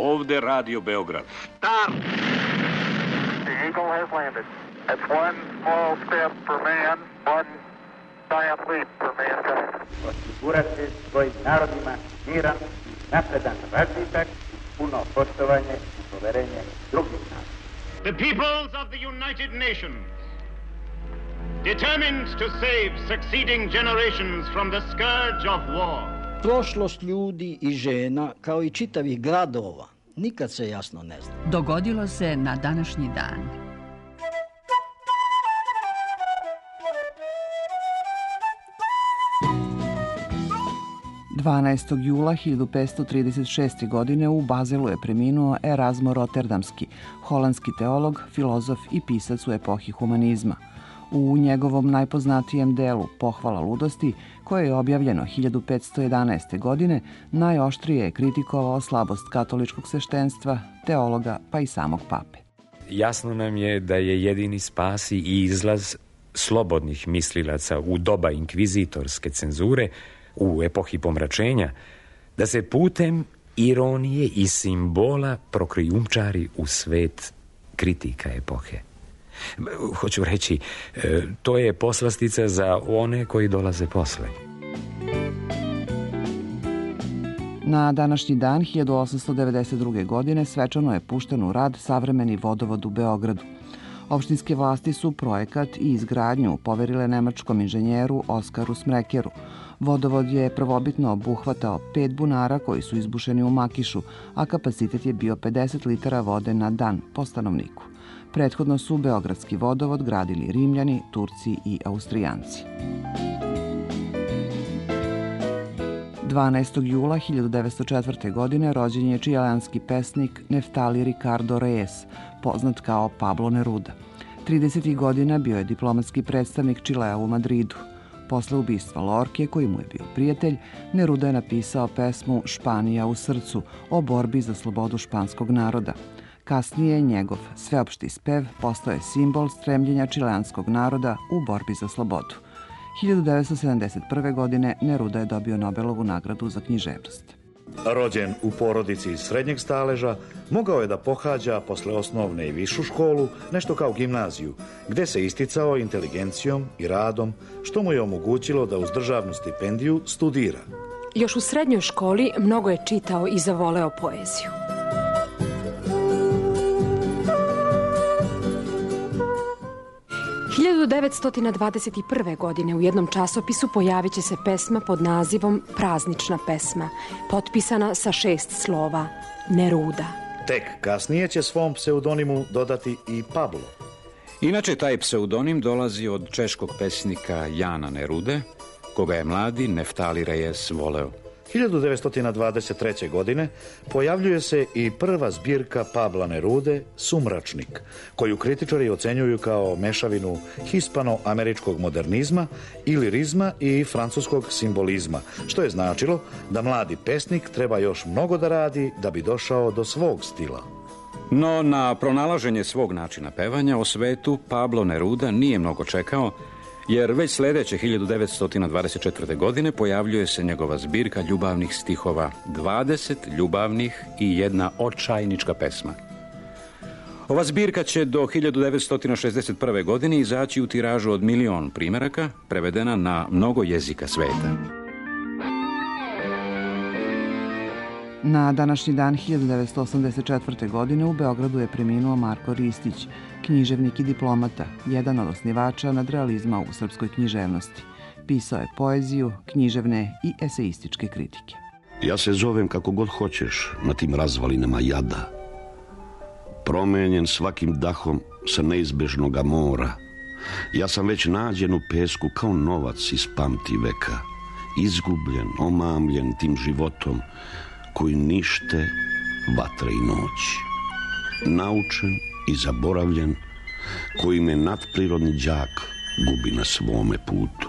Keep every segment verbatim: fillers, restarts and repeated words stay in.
Ovde Radio Beograd. Start! The Eagle has landed. That's one small step for man, one giant leap for mankind. Osigurati svojim narodima miran, napredan razvitak, puno poštovanje i poverenje drugih naroda. The peoples of the United Nations, determined to save succeeding generations from the scourge of war. Prošlost ljudi i žena, kao i čitavih gradova, nikad se jasno ne zna. Dogodilo se na današnji dan. dvanaestog jula hiljadu petsto trideset šeste. godine u Bazelu je preminuo Erazmo Roterdamski, holandski teolog, filozof i pisac u epohi humanizma. U njegovom najpoznatijem delu Pohvala ludosti, koje je objavljeno hiljadu petsto jedanaeste. godine, najoštrije je kritikovao slabost katoličkog sveštenstva, teologa pa i samog pape. Jasno nam je da je jedini spas i izlaz slobodnih mislilaca u doba inkvizitorske cenzure, u epohi pomračenja, da se putem ironije i simbola prokrijumčari u svet kritika epohe. Hoću reći, to je poslastica za one koji dolaze posle. Na današnji dan hiljadu osamsto devedeset druge. godine svečano je pušten u rad savremeni vodovod u Beogradu. Opštinske vlasti su projekat i izgradnju poverile nemačkom inženjeru Oskaru Smrekeru. Vodovod je prvobitno obuhvatao pet bunara koji su izbušeni u Makišu, a kapacitet je bio pedeset litara vode na dan po stanovniku. Prethodno su beogradski vodovod gradili Rimljani, Turci i Austrijanci. dvanaestog jula hiljadu devetsto četvrte. godine rođen je čileanski pesnik Neftali Ricardo Reyes, poznat kao Pablo Neruda. tridesetih godina bio je diplomatski predstavnik Čilea u Madridu. Posle ubistva Lorke, koji mu je bio prijatelj, Neruda je napisao pesmu Španija u srcu o borbi za slobodu španskog naroda. Kasnije njegov sveopšti spev postao je simbol stremljenja čileanskog naroda u borbi za slobodu. hiljadu devetsto sedamdeset prve. godine Neruda je dobio Nobelovu nagradu za književnost. Rođen u porodici iz srednjeg staleža, mogao je da pohađa posle osnovne i višu školu, nešto kao gimnaziju, gde se isticao inteligencijom i radom, što mu je omogućilo da uz državnu stipendiju studira. Još u srednjoj školi mnogo je čitao i zavoleo poeziju. hiljadu devetsto dvadeset prve. godine u jednom časopisu pojavit će se pesma pod nazivom Praznična pesma, potpisana sa šest slova Neruda. Tek kasnije će svom pseudonimu dodati i Pablo. Inače, taj pseudonim dolazi od češkog pesnika Jana Nerude, koga je mladi Neftali Reyes voleo. hiljadu devetsto dvadeset treće. godine pojavljuje se i prva zbirka Pabla Nerude, Sumračnik, koju kritičari ocenjuju kao mešavinu hispano-američkog modernizma i lirizma i francuskog simbolizma, što je značilo da mladi pesnik treba još mnogo da radi da bi došao do svog stila. No, na pronalaženje svog načina pevanja o svetu Pablo Neruda nije mnogo čekao, jer već sledeće hiljadu devetsto dvadeset četvrte. godine pojavljuje se njegova zbirka ljubavnih stihova, dvadeset ljubavnih i jedna očajnička pesma. Ova zbirka će do hiljadu devetsto šezdeset prve. godine izaći u tiražu od milion primeraka, prevedena na mnogo jezika sveta. Na današnji dan hiljadu devetsto osamdeset četvrte. godine u Beogradu je preminuo Marko Ristić, književnik i diplomata, jedan od osnivača nadrealizma u srpskoj književnosti. Pisao je poeziju, književne i eseističke kritike. Ja se zovem kako god hoćeš na tim razvalinama jada, promenjen svakim dahom sa neizbežnoga mora. Ja sam već nađen u pesku kao novac iz pamti veka, izgubljen, omamljen tim životom koji nište vatra i noć, naučen i zaboravljen, koji me nadprirodni đak gubi na svome putu.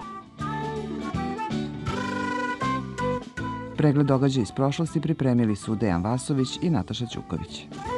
Pregled događaja iz prošlosti pripremili su Dejan Vasović i Nataša Ćuković.